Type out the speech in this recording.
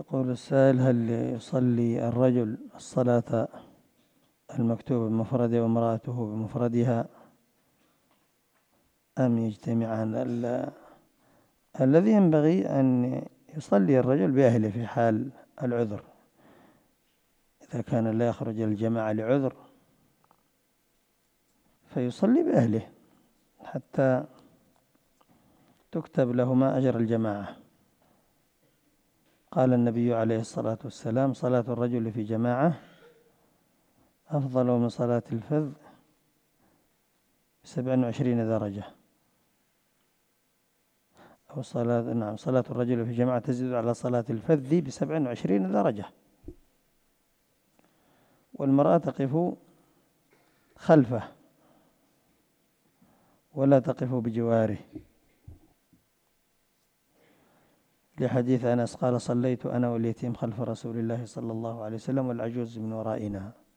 يقول السائل: هل يصلي الرجل الصلاة المكتوبة بمفرده وامرأته بمفردها أم يجتمعان؟ الذي ينبغي أن يصلي الرجل بأهله في حال العذر، إذا كان لا يخرج الجماعة لعذر فيصلي بأهله حتى تكتب لهما أجر الجماعة. قال النبي عليه الصلاة والسلام: صلاة الرجل في جماعة أفضل من صلاة الفذ ب27 درجة، أو صلاة الرجل في جماعة تزيد على صلاة الفذ ب27 درجة. والمرأة تقف خلفه ولا تقف بجواره، لحديث أنس قال: صليت أنا واليتيم خلف رسول الله صلى الله عليه وسلم والعجوز من ورائنا.